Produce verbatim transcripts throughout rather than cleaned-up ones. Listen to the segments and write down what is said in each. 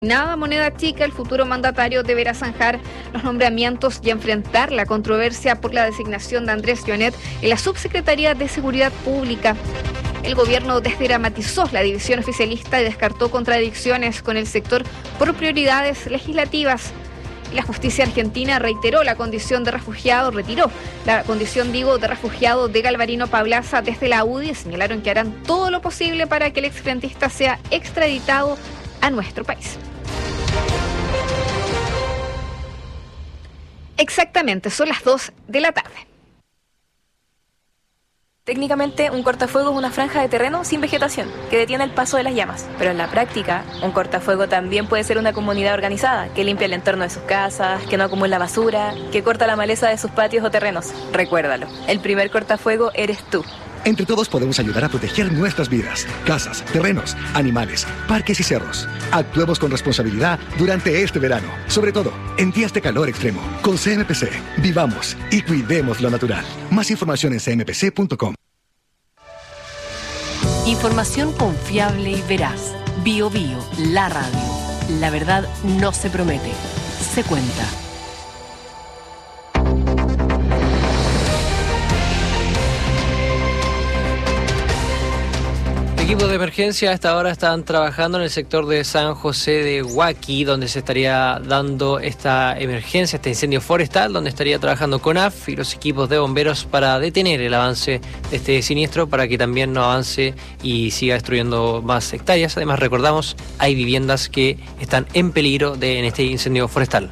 Nada moneda chica, el futuro mandatario deberá zanjar los nombramientos y enfrentar la controversia por la designación de Andrés Jonet en la Subsecretaría de Seguridad Pública. El gobierno desdramatizó la división oficialista y descartó contradicciones con el sector por prioridades legislativas. La justicia argentina reiteró la condición de refugiado, retiró la condición, digo, de refugiado de Galvarino Pablaza desde la U D I y señalaron que harán todo lo posible para que el exfrentista sea extraditado a nuestro país. Exactamente, son las dos de la tarde. Técnicamente, un cortafuego es una franja de terreno sin vegetación, que detiene el paso de las llamas. Pero en la práctica, un cortafuego también puede ser una comunidad organizada, que limpia el entorno de sus casas, que no acumula basura, que corta la maleza de sus patios o terrenos. Recuérdalo, el primer cortafuego eres tú. Entre todos podemos ayudar a proteger nuestras vidas, casas, terrenos, animales, parques y cerros. Actuemos con responsabilidad durante este verano, sobre todo en días de calor extremo. Con C M P C, vivamos y cuidemos lo natural. Más información en c m p c punto com. Información confiable y veraz. Bio Bio, la radio. La verdad no se promete, se cuenta. Equipos de emergencia a esta hora están trabajando en el sector de San José de Huaki, donde se estaría dando esta emergencia, este incendio forestal, donde estaría trabajando CONAF y los equipos de bomberos para detener el avance de este siniestro, para que también no avance y siga destruyendo más hectáreas. Además, recordamos, hay viviendas que están en peligro de, en este incendio forestal.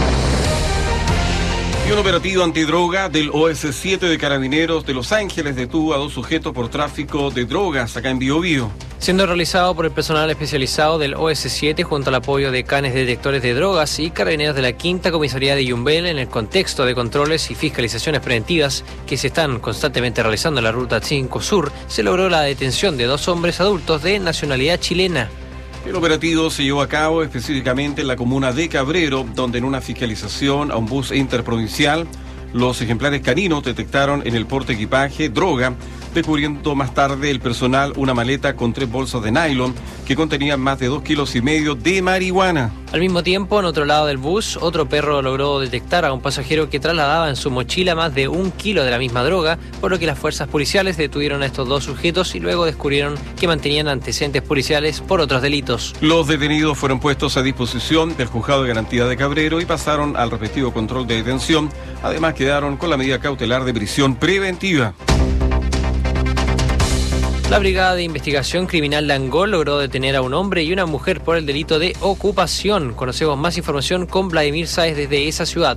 Un operativo antidroga del O S siete de Carabineros de Los Ángeles detuvo a dos sujetos por tráfico de drogas acá en Biobío. Siendo realizado por el personal especializado del O S siete junto al apoyo de canes detectores de drogas y carabineros de la Quinta Comisaría de Yumbel, en el contexto de controles y fiscalizaciones preventivas que se están constantemente realizando en la Ruta cinco Sur, se logró la detención de dos hombres adultos de nacionalidad chilena. El operativo se llevó a cabo específicamente en la comuna de Cabrero, donde en una fiscalización a un bus interprovincial, los ejemplares caninos detectaron en el porte equipaje droga, descubriendo más tarde el personal una maleta con tres bolsas de nylon que contenían más de dos kilos y medio de marihuana. Al mismo tiempo, en otro lado del bus, otro perro logró detectar a un pasajero que trasladaba en su mochila más de un kilo de la misma droga, por lo que las fuerzas policiales detuvieron a estos dos sujetos y luego descubrieron que mantenían antecedentes policiales por otros delitos. Los detenidos fueron puestos a disposición del Juzgado de Garantía de Cabrero y pasaron al respectivo control de detención. Además, quedaron con la medida cautelar de prisión preventiva. La Brigada de Investigación Criminal de Angol logró detener a un hombre y una mujer por el delito de ocupación. Conocemos más información con Vladimir Sáez desde esa ciudad.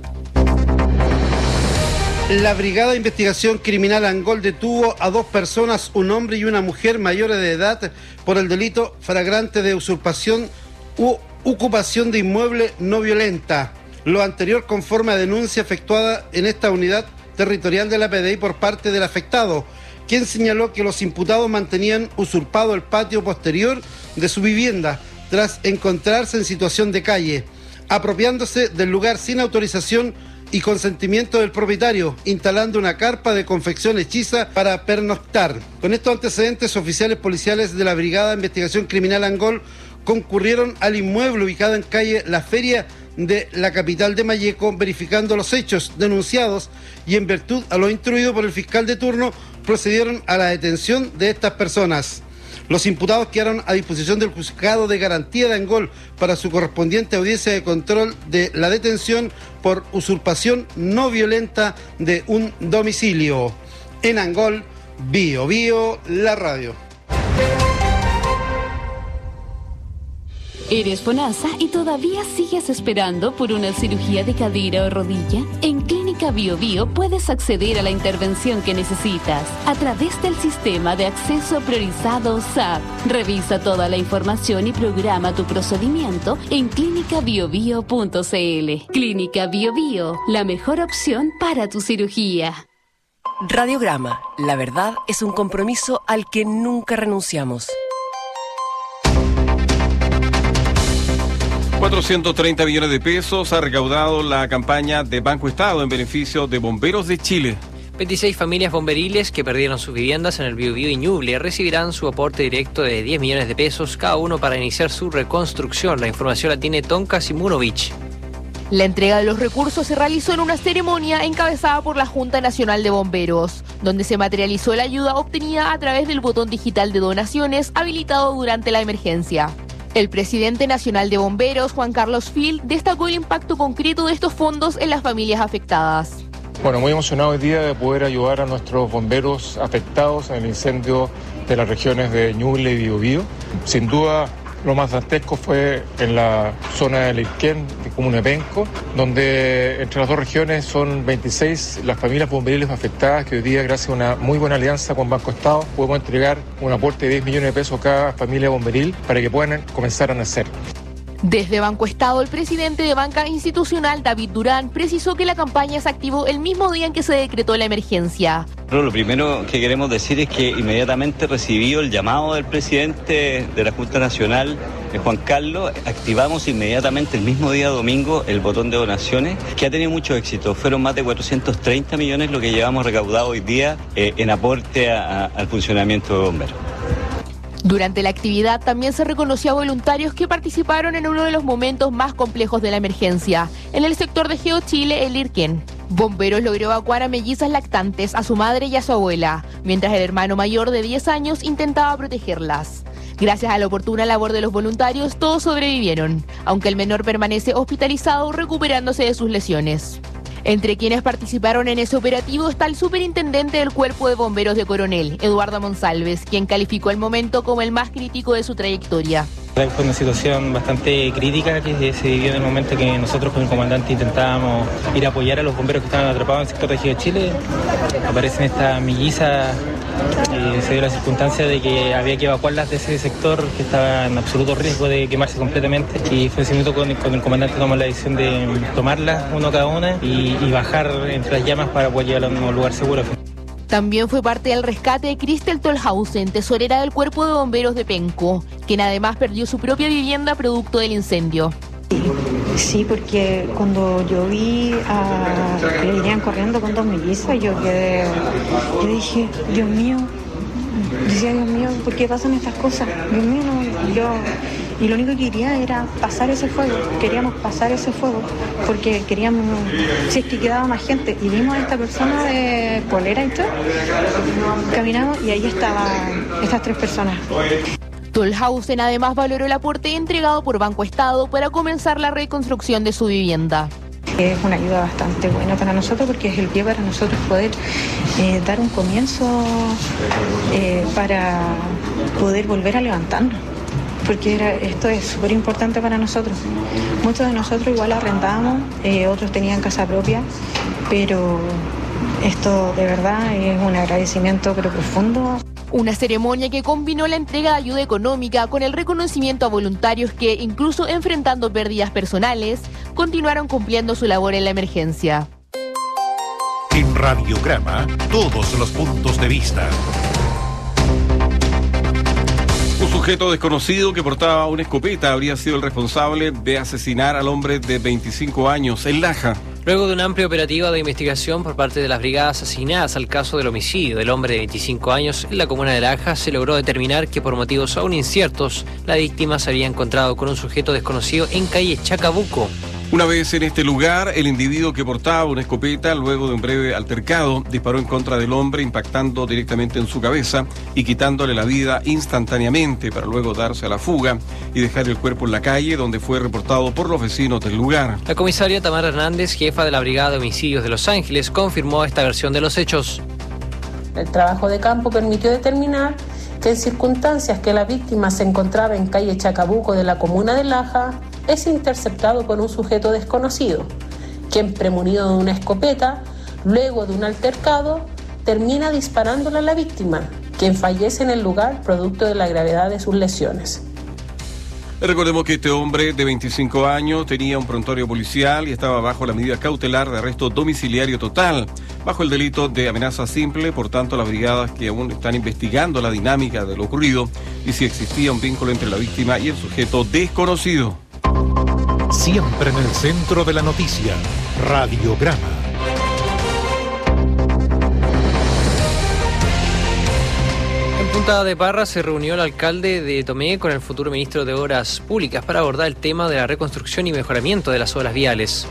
La Brigada de Investigación Criminal Angol detuvo a dos personas, un hombre y una mujer mayores de edad, por el delito flagrante de usurpación u ocupación de inmueble no violenta. Lo anterior conforme a denuncia efectuada en esta unidad territorial de la P D I por parte del afectado, quien señaló que los imputados mantenían usurpado el patio posterior de su vivienda tras encontrarse en situación de calle, apropiándose del lugar sin autorización y consentimiento del propietario, instalando una carpa de confección hechiza para pernoctar. Con estos antecedentes, oficiales policiales de la Brigada de Investigación Criminal Angol concurrieron al inmueble ubicado en calle La Feria de la capital de Malleco, verificando los hechos denunciados y en virtud a lo instruido por el fiscal de turno, procedieron a la detención de estas personas. Los imputados quedaron a disposición del Juzgado de Garantía de Angol para su correspondiente audiencia de control de la detención por usurpación no violenta de un domicilio. En Angol, Bio Bio, la radio. ¿Eres FONASA y todavía sigues esperando por una cirugía de cadera o rodilla? En Clínica Bio Bio puedes acceder a la intervención que necesitas a través del sistema de acceso priorizado S A P. Revisa toda la información y programa tu procedimiento en clínica bio bio punto c l. Clínica Bio Bio, la mejor opción para tu cirugía. Radiograma, la verdad es un compromiso al que nunca renunciamos. cuatrocientos treinta millones de pesos ha recaudado la campaña de Banco Estado en beneficio de bomberos de Chile. veintiséis familias bomberiles que perdieron sus viviendas en el Biobío y Ñuble recibirán su aporte directo de diez millones de pesos cada uno para iniciar su reconstrucción. La información la tiene Tonka Simunovich. La entrega de los recursos se realizó en una ceremonia encabezada por la Junta Nacional de Bomberos, donde se materializó la ayuda obtenida a través del botón digital de donaciones habilitado durante la emergencia. El presidente nacional de Bomberos, Juan Carlos Fil, destacó el impacto concreto de estos fondos en las familias afectadas. Bueno, muy emocionado hoy día de poder ayudar a nuestros bomberos afectados en el incendio de las regiones de Ñuble y Biobío. Sin duda, lo más dantesco fue en la zona de Leuquén, de comuna de Penco, donde entre las dos regiones son veintiséis las familias bomberiles afectadas, que hoy día, gracias a una muy buena alianza con Banco Estado, podemos entregar un aporte de diez millones de pesos a cada familia bomberil para que puedan comenzar a nacer. Desde Banco Estado, el presidente de Banca Institucional, David Durán, precisó que la campaña se activó el mismo día en que se decretó la emergencia. Lo primero que queremos decir es que inmediatamente recibió el llamado del presidente de la Junta Nacional, Juan Carlos, activamos inmediatamente el mismo día domingo el botón de donaciones, que ha tenido mucho éxito. Fueron más de cuatrocientos treinta millones lo que llevamos recaudado hoy día eh, en aporte a, a, al funcionamiento de bomberos. Durante la actividad también se reconoció a voluntarios que participaron en uno de los momentos más complejos de la emergencia, en el sector de GeoChile, el Leuquén. Bomberos logró evacuar a mellizas lactantes, a su madre y a su abuela, mientras el hermano mayor de diez años intentaba protegerlas. Gracias a la oportuna labor de los voluntarios, todos sobrevivieron, aunque el menor permanece hospitalizado recuperándose de sus lesiones. Entre quienes participaron en ese operativo está el superintendente del Cuerpo de Bomberos de Coronel, Eduardo Monsalves, quien calificó el momento como el más crítico de su trayectoria. Fue una situación bastante crítica que se vivió en el momento que nosotros con el comandante intentábamos ir a apoyar a los bomberos que estaban atrapados en el sector de GeoChile. Aparecen estas mellizas, eh, se dio la circunstancia de que había que evacuarlas de ese sector que estaba en absoluto riesgo de quemarse completamente, y fue ese minuto con, con el comandante tomamos la decisión de tomarlas uno cada una y, y bajar entre las llamas para poder llevarlas a un lugar seguro. También fue parte del rescate de Christel Tolhausen, tesorera del Cuerpo de Bomberos de Penco, quien además perdió su propia vivienda producto del incendio. Sí, porque cuando yo vi a que le irían corriendo con dos mellizas, yo quedé, yo dije, Dios mío, decía, Dios mío, ¿por qué pasan estas cosas? Dios mío, no, yo... Y lo único que quería era pasar ese fuego, queríamos pasar ese fuego, porque queríamos, si es que quedaba más gente, y vimos a esta persona de polera y todo, caminamos y ahí estaban estas tres personas. Tolhausen además valoró el aporte entregado por Banco Estado para comenzar la reconstrucción de su vivienda. Es una ayuda bastante buena para nosotros porque es el pie para nosotros poder eh, dar un comienzo eh, para poder volver a levantarnos. Porque era, esto es súper importante para nosotros. Muchos de nosotros igual arrendábamos, eh, otros tenían casa propia, pero esto de verdad es un agradecimiento pero profundo. Una ceremonia que combinó la entrega de ayuda económica con el reconocimiento a voluntarios que, incluso enfrentando pérdidas personales, continuaron cumpliendo su labor en la emergencia. En Radiograma, todos los puntos de vista. Un sujeto desconocido que portaba una escopeta habría sido el responsable de asesinar al hombre de veinticinco años en Laja. Luego de una amplia operativa de investigación por parte de las brigadas asignadas al caso del homicidio del hombre de veinticinco años en la comuna de Laja, se logró determinar que por motivos aún inciertos, la víctima se había encontrado con un sujeto desconocido en calle Chacabuco. Una vez en este lugar, el individuo que portaba una escopeta, luego de un breve altercado, disparó en contra del hombre, impactando directamente en su cabeza y quitándole la vida instantáneamente, para luego darse a la fuga y dejar el cuerpo en la calle, donde fue reportado por los vecinos del lugar. La comisaria Tamara Hernández, jefa de la Brigada de Homicidios de Los Ángeles, confirmó esta versión de los hechos. El trabajo de campo permitió determinar que en circunstancias que la víctima se encontraba en calle Chacabuco de la comuna de Laja, es interceptado por un sujeto desconocido, quien, premunido de una escopeta, luego de un altercado, termina disparándole a la víctima, quien fallece en el lugar producto de la gravedad de sus lesiones. Recordemos que este hombre de veinticinco años tenía un prontuario policial y estaba bajo la medida cautelar de arresto domiciliario total, bajo el delito de amenaza simple. Por tanto, las brigadas que aún están investigando la dinámica de lo ocurrido y si existía un vínculo entre la víctima y el sujeto desconocido. Siempre en el centro de la noticia, Radiograma. Punta de Parra se reunió el alcalde de Tomé con el futuro ministro de Obras Públicas para abordar el tema de la reconstrucción y mejoramiento de las obras viales.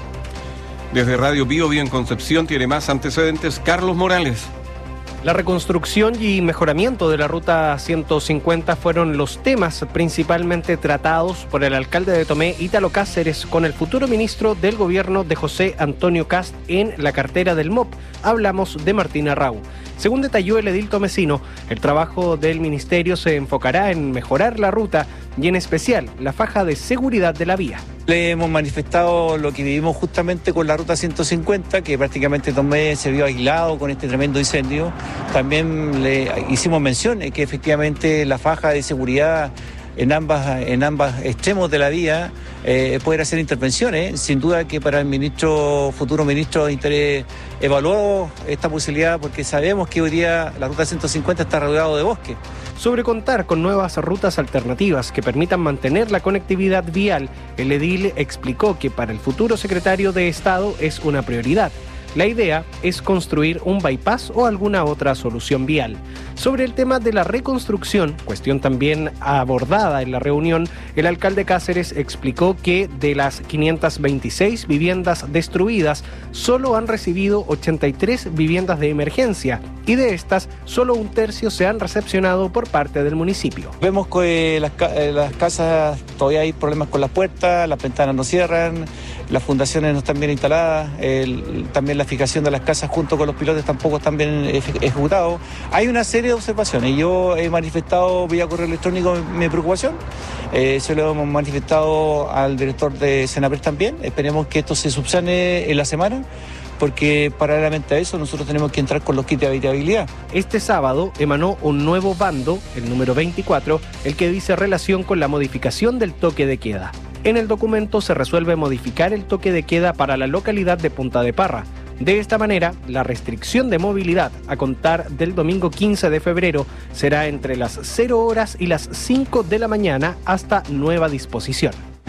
Desde Radio Bio Bio en Concepción tiene más antecedentes Carlos Morales. La reconstrucción y mejoramiento de la Ruta ciento cincuenta fueron los temas principalmente tratados por el alcalde de Tomé, Ítalo Cáceres, con el futuro ministro del gobierno de José Antonio Kast en la cartera del M O P. Hablamos de Martín Arrau. Según detalló el edil tomecino, el trabajo del ministerio se enfocará en mejorar la ruta y en especial la faja de seguridad de la vía. Le hemos manifestado lo que vivimos justamente con la Ruta ciento cincuenta, que prácticamente Tomé se vio aislado con este tremendo incendio. También le hicimos mención de que efectivamente la faja de seguridad en ambas, en ambos extremos de la vía eh, poder hacer intervenciones. Sin duda que para el ministro, futuro ministro de Interior, evaluó esta posibilidad porque sabemos que hoy día la Ruta ciento cincuenta está rodeado de bosque. Sobre contar con nuevas rutas alternativas que permitan mantener la conectividad vial, el edil explicó que para el futuro secretario de Estado es una prioridad. La idea es construir un bypass o alguna otra solución vial. Sobre el tema de la reconstrucción, cuestión también abordada en la reunión, el alcalde Cáceres explicó que de las quinientas veintiséis viviendas destruidas, solo han recibido ochenta y tres viviendas de emergencia y de estas, solo un tercio se han recepcionado por parte del municipio. Vemos que las, las casas todavía hay problemas con las puertas, las ventanas no cierran, las fundaciones no están bien instaladas, el, también la fijación de las casas junto con los pilotes tampoco están bien ejecutados. Hay una serie de observaciones. Yo he manifestado vía correo electrónico mi preocupación, eh, se lo hemos manifestado al director de Senapred también. Esperemos que esto se subsane en la semana, porque paralelamente a eso nosotros tenemos que entrar con los kits de habitabilidad. Este sábado emanó un nuevo bando, el número veinticuatro, el que dice relación con la modificación del toque de queda. En el documento se resuelve modificar el toque de queda para la localidad de Punta de Parra. De esta manera, la restricción de movilidad a contar del domingo quince de febrero será entre las cero horas y las cinco de la mañana hasta nueva disposición.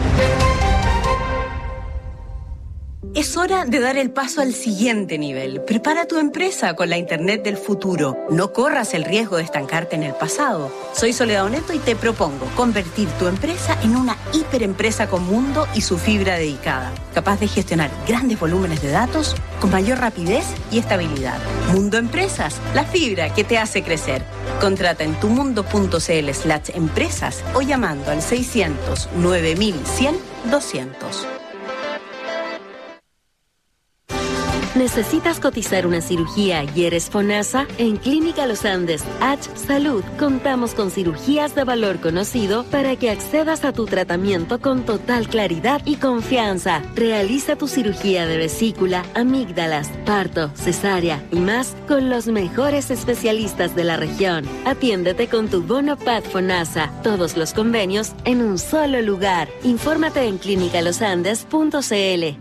Es hora de dar el paso al siguiente nivel. Prepara tu empresa con la Internet del futuro. No corras el riesgo de estancarte en el pasado. Soy Soledad Oneto y te propongo convertir tu empresa en una hiperempresa con mundo y su fibra dedicada, capaz de gestionar grandes volúmenes de datos con mayor rapidez y estabilidad. Mundo Empresas, la fibra que te hace crecer. Contrata en tumundo.cl slash empresas o llamando al seiscientos nueve mil cien doscientos. ¿Necesitas cotizar una cirugía y eres FONASA? En Clínica Los Andes H Salud contamos con cirugías de valor conocido para que accedas a tu tratamiento con total claridad y confianza. Realiza tu cirugía de vesícula, amígdalas, parto, cesárea y más con los mejores especialistas de la región. Atiéndete con tu bono P A D FONASA. Todos los convenios en un solo lugar. Infórmate en clínica los andes punto c l.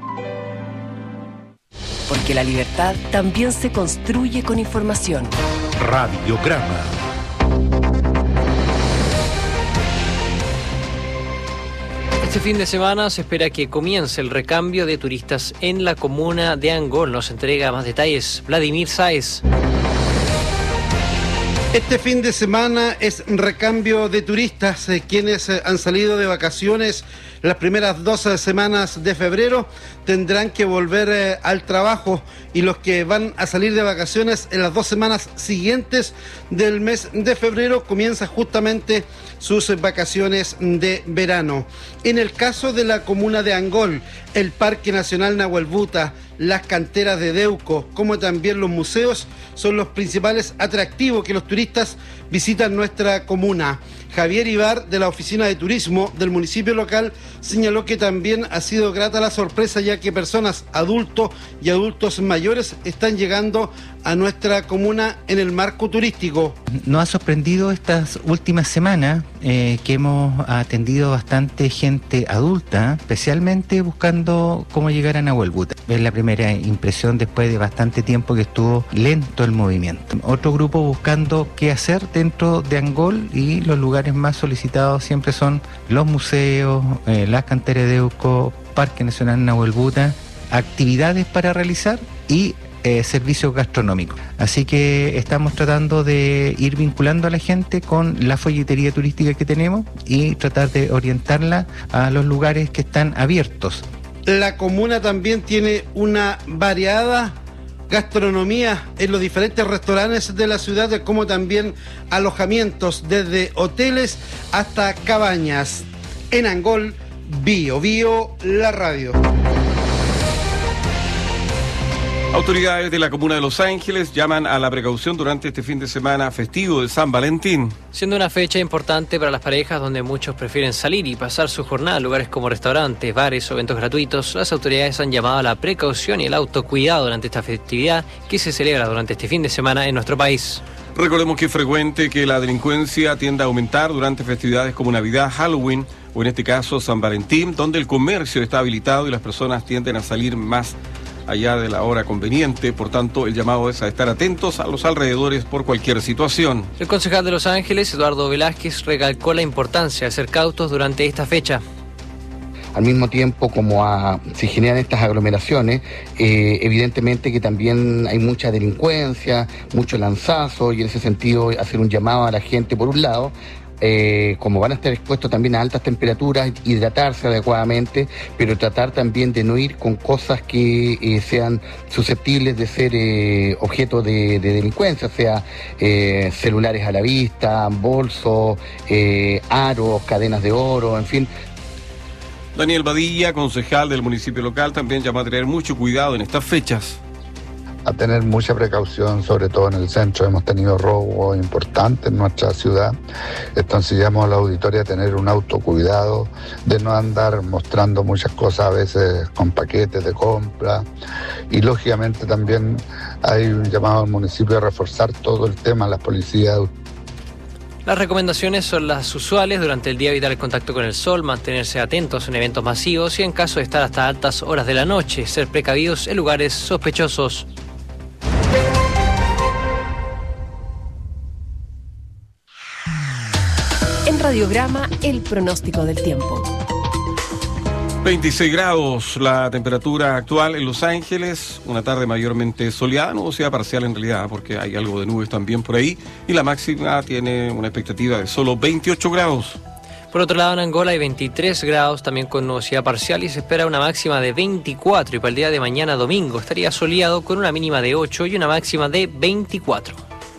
Porque la libertad también se construye con información. Radiograma. Este fin de semana se espera que comience el recambio de turistas en la comuna de Angol. Nos entrega más detalles Vladimir Sáez. Este fin de semana es recambio de turistas, eh, quienes eh, han salido de vacaciones las primeras dos semanas de febrero tendrán que volver eh, al trabajo, y los que van a salir de vacaciones en las dos semanas siguientes del mes de febrero comienzan justamente sus vacaciones de verano. En el caso de la comuna de Angol, el Parque Nacional Nahuelbuta, las canteras de Deuco, como también los museos, son los principales atractivos que los turistas visitan nuestra comuna. Javier Ibar, de la Oficina de Turismo del municipio local, señaló que también ha sido grata la sorpresa, ya que personas adultos y adultos mayores están llegando a nuestra comuna en el marco turístico. Nos ha sorprendido estas últimas semanas eh, que hemos atendido bastante gente adulta, especialmente buscando cómo llegar a Nahuelbuta. Es la primera impresión después de bastante tiempo que estuvo lento el movimiento. Otro grupo buscando qué hacer dentro de Angol, y los lugares más solicitados siempre son los museos, eh, las canteras de Deuco, Parque Nacional Nahuelbuta, actividades para realizar y eh, servicios gastronómicos. Así que estamos tratando de ir vinculando a la gente con la folletería turística que tenemos y tratar de orientarla a los lugares que están abiertos. La comuna también tiene una variada gastronomía en los diferentes restaurantes de la ciudad, como también alojamientos desde hoteles hasta cabañas. En Angol, Bio Bio, la radio. Autoridades de la comuna de Los Ángeles llaman a la precaución durante este fin de semana festivo de San Valentín. Siendo una fecha importante para las parejas donde muchos prefieren salir y pasar su jornada en lugares como restaurantes, bares o eventos gratuitos, las autoridades han llamado a la precaución y el autocuidado durante esta festividad que se celebra durante este fin de semana en nuestro país. Recordemos que es frecuente que la delincuencia tienda a aumentar durante festividades como Navidad, Halloween o en este caso San Valentín, donde el comercio está habilitado y las personas tienden a salir más allá de la hora conveniente. Por tanto, el llamado es a estar atentos a los alrededores por cualquier situación. El concejal de Los Ángeles, Eduardo Velázquez, recalcó la importancia de ser cautos durante esta fecha. Al mismo tiempo, como a, se generan estas aglomeraciones, eh, evidentemente que también hay mucha delincuencia, mucho lanzazo, y en ese sentido hacer un llamado a la gente, por un lado, Eh, como van a estar expuestos también a altas temperaturas, hidratarse adecuadamente, pero tratar también de no ir con cosas que eh, sean susceptibles de ser eh, objeto de, de delincuencia, sea eh, celulares a la vista, bolsos, eh, aros, cadenas de oro, en fin. Daniel Badilla, concejal del municipio local, también llama a tener mucho cuidado en estas fechas. A tener mucha precaución, sobre todo en el centro. Hemos tenido robos importantes en nuestra ciudad, entonces llamamos a la auditoría a tener un autocuidado, de no andar mostrando muchas cosas a veces con paquetes de compra, y lógicamente también hay un llamado al municipio a reforzar todo el tema, las policías. Las recomendaciones son las usuales: durante el día evitar el contacto con el sol, mantenerse atentos en eventos masivos y en caso de estar hasta altas horas de la noche, ser precavidos en lugares sospechosos. En Radiograma, el pronóstico del tiempo. veintiséis grados la temperatura actual en Los Ángeles, una tarde mayormente soleada, nubosidad parcial en realidad, porque hay algo de nubes también por ahí, y la máxima tiene una expectativa de solo veintiocho grados. Por otro lado, en Angola hay veintitrés grados, también con nubosidad parcial, y se espera una máxima de veinticuatro, y para el día de mañana domingo estaría soleado con una mínima de ocho y una máxima de veinticuatro.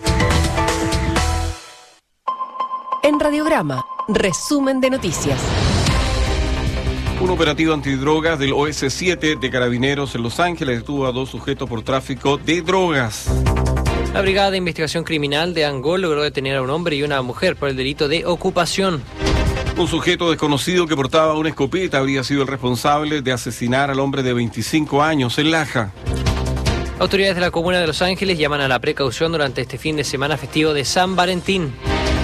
En Radiograma, resumen de noticias. Un operativo antidrogas del O S siete de Carabineros en Los Ángeles detuvo a dos sujetos por tráfico de drogas. La Brigada de Investigación Criminal de Angol logró detener a un hombre y una mujer por el delito de ocupación. Un sujeto desconocido que portaba una escopeta habría sido el responsable de asesinar al hombre de veinticinco años en Laja. Autoridades de la comuna de Los Ángeles llaman a la precaución durante este fin de semana festivo de San Valentín.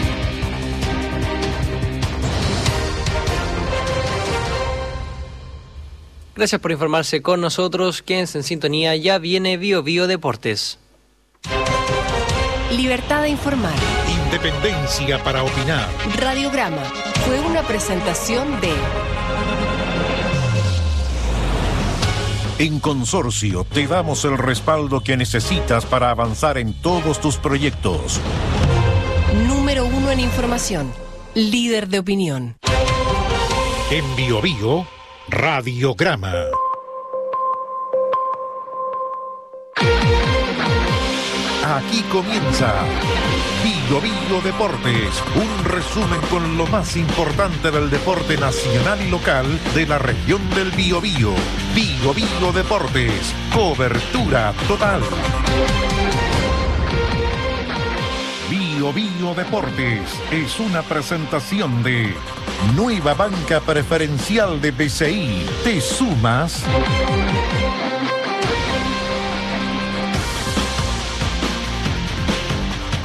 Gracias por informarse con nosotros. Quédense en sintonía, ya viene Bio Bio Deportes. Libertad de informar. Independencia para opinar. Radiograma fue una presentación de... En Consorcio te damos el respaldo que necesitas para avanzar en todos tus proyectos. Número uno en información. Líder de opinión. En Bio Bio, Radiograma. Aquí comienza Bio Bio Deportes, un resumen con lo más importante del deporte nacional y local de la región del Biobío. Bio Bio Deportes, cobertura total. Bio Bio Deportes es una presentación de Nueva Banca Preferencial de B C I. ¿Te sumas?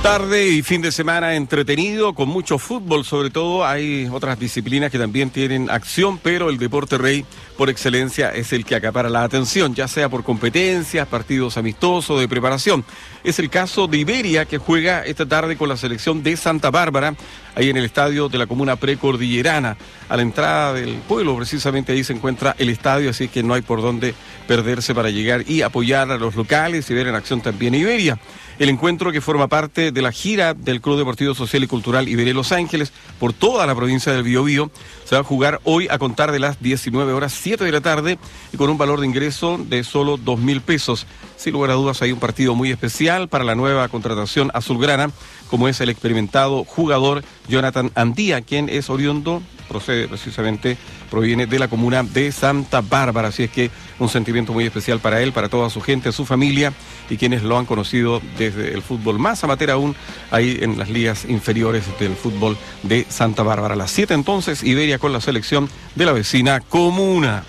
Tarde y fin de semana entretenido, con mucho fútbol sobre todo. Hay otras disciplinas que también tienen acción, pero el deporte rey por excelencia es el que acapara la atención, ya sea por competencias, partidos amistosos, de preparación. Es el caso de Iberia, que juega esta tarde con la selección de Santa Bárbara, ahí en el estadio de la comuna precordillerana. A la entrada del pueblo, precisamente ahí se encuentra el estadio, así que no hay por dónde perderse para llegar y apoyar a los locales y ver en acción también a Iberia. El encuentro, que forma parte de la gira del Club Deportivo Social y Cultural Iberia Los Ángeles por toda la provincia del Biobío, se va a jugar hoy a contar de las diecinueve horas, siete de la tarde, y con un valor de ingreso de solo dos mil pesos. Sin lugar a dudas, hay un partido muy especial para la nueva contratación azulgrana, como es el experimentado jugador Jonathan Andía, quien es oriundo, procede precisamente, proviene de la comuna de Santa Bárbara, así es que un sentimiento muy especial para él, para toda su gente, su familia y quienes lo han conocido desde el fútbol más amateur aún, ahí en las ligas inferiores del fútbol de Santa Bárbara. A las siete entonces, Iberia con la selección de la vecina comuna.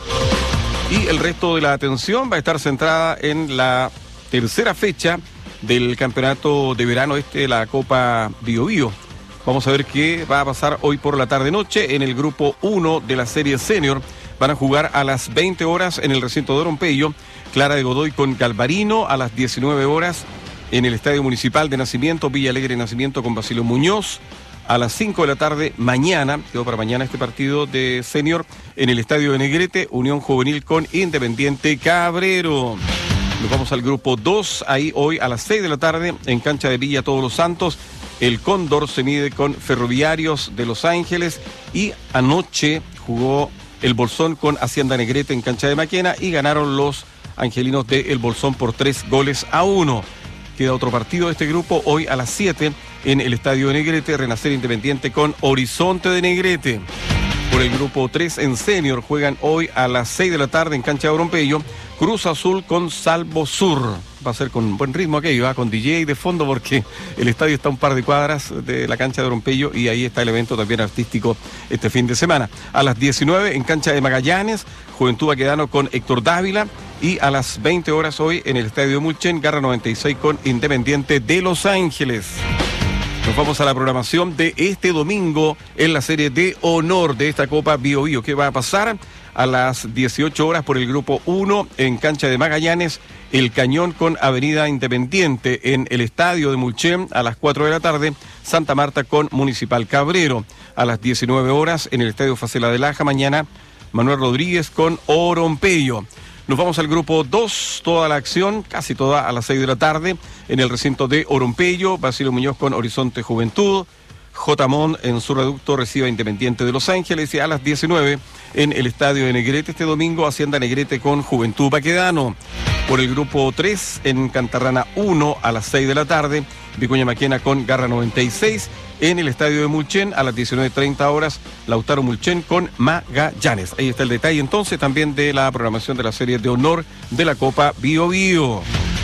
Y el resto de la atención va a estar centrada en la tercera fecha del campeonato de verano este, la Copa Biobío. Vamos a ver qué va a pasar hoy por la tarde-noche en el grupo uno de la serie senior. Van a jugar a las veinte horas en el recinto de Orompeyo, Clara de Godoy con Galvarino, a las diecinueve horas en el Estadio Municipal de Nacimiento, Villa Alegre Nacimiento con Basilio Muñoz. A las cinco de la tarde mañana, quedó para mañana este partido de senior, en el Estadio de Negrete, Unión Juvenil con Independiente Cabrero. Nos vamos al grupo dos, ahí hoy a las seis de la tarde en cancha de Villa Todos los Santos. El Cóndor se mide con Ferroviarios de Los Ángeles, y anoche jugó el Bolsón con Hacienda Negrete en cancha de Maquena y ganaron los angelinos de El Bolsón por tres goles a uno. Queda otro partido de este grupo hoy a las siete en el Estadio de Negrete, Renacer Independiente con Horizonte de Negrete. Por el grupo tres en senior juegan hoy a las seis de la tarde en cancha de Orompeyo, Cruz Azul con Salvo Sur. Va a ser con buen ritmo aquello, ¿eh? Con D J de fondo, porque el estadio está a un par de cuadras de la cancha de Orompeyo y ahí está el evento también artístico este fin de semana. A las diecinueve en cancha de Magallanes, Juventud Baquedano con Héctor Dávila, y a las veinte horas hoy en el estadio de Mulchen, Garra noventa y seis con Independiente de Los Ángeles. Nos vamos a la programación de este domingo en la serie de honor de esta Copa Biobío. ¿Qué va a pasar? A las dieciocho horas por el grupo uno en cancha de Magallanes, El Cañón con Avenida Independiente. En el estadio de Mulchen a las cuatro de la tarde, Santa Marta con Municipal Cabrero. A las diecinueve horas en el estadio Facela de Laja mañana, Manuel Rodríguez con Orompeyo. Nos vamos al grupo dos, toda la acción, casi toda a las seis de la tarde, en el recinto de Orompeyo, Basilio Muñoz con Horizonte Juventud, J. Mon en su reducto recibe a Independiente de Los Ángeles, y a las diecinueve en el estadio de Negrete este domingo, Hacienda Negrete con Juventud Baquedano. Por el grupo tres en Cantarrana uno a las seis de la tarde, Vicuña Maquena con Garra noventa y seis. En el estadio de Mulchen a las diecinueve treinta horas, Lautaro Mulchen con Magallanes. Ahí está el detalle entonces también de la programación de la serie de honor de la Copa Biobío.